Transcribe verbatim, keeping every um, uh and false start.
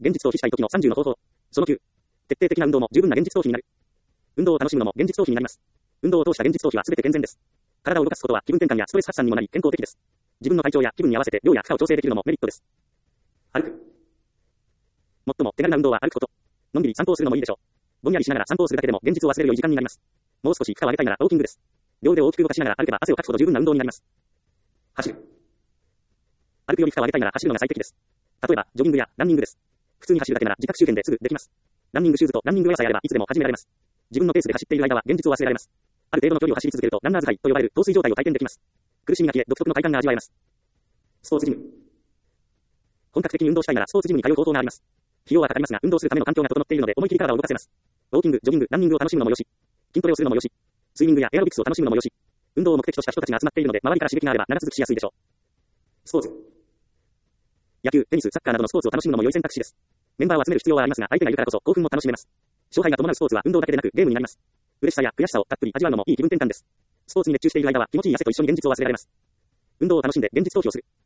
現実逃避したい時のさんじゅうの方法。そのきゅう。徹底的な運動も十分な現実逃避になる。運動を楽しむのも現実逃避になります。運動を通した現実逃避は全て健全です。体を動かすことは気分転換やストレス発散にもなり健康的です。自分の体調や気分に合わせて量や負荷を調整できるのもメリットです。歩く。最も手軽な運動は歩くこと。のんびり散歩をするのもいいでしょう。ぼんやりしながら散歩をするだけでも現実を忘れる良い時間になります。もう少し負荷を上げたいならウォーキングです。両腕を大きく動かしながら歩けば汗をかくほど十分な運動になります。走る。歩くより負荷を上げたいなら走るのが最適です。例えば、ジョギングやランニングです。普通に走るだけなら自宅周辺ですぐできます。ランニングシューズとランニングウェアさえあればいつでも始められます。自分のペースで走っている間は現実を忘れられます。ある程度の距離を走り続けるとランナー使いと呼ばれる陶酔状態を体験できます。苦しみが消え、独特の快感が味わえます。スポーツジム。本格的に運動したいならスポーツジムに通う方法があります。費用はかかりますが、運動するための環境が整っているので思い切り体を動かせます。ウォーキング、ジョギング、ランニングを楽しむのもよし、筋トレをするのもよし、スイミングやエアロビクスを楽しむのもよし、運動を目的とした人たちが集まっているので周りから刺激があれば長続きしやすいでしょう。スポーツ。野球、テニス、サッカーなどのスポーツを楽しむのも良い選択肢です。メンバーを集める必要はありますが、相手がいるからこそ興奮も楽しめます。勝敗が伴うスポーツは運動だけでなくゲームになります。嬉しさや悔しさをたっぷり味わうのもいい気分転換です。スポーツに熱中している間は気持ちいい汗と一緒に現実を忘れられます。運動を楽しんで現実逃避をする。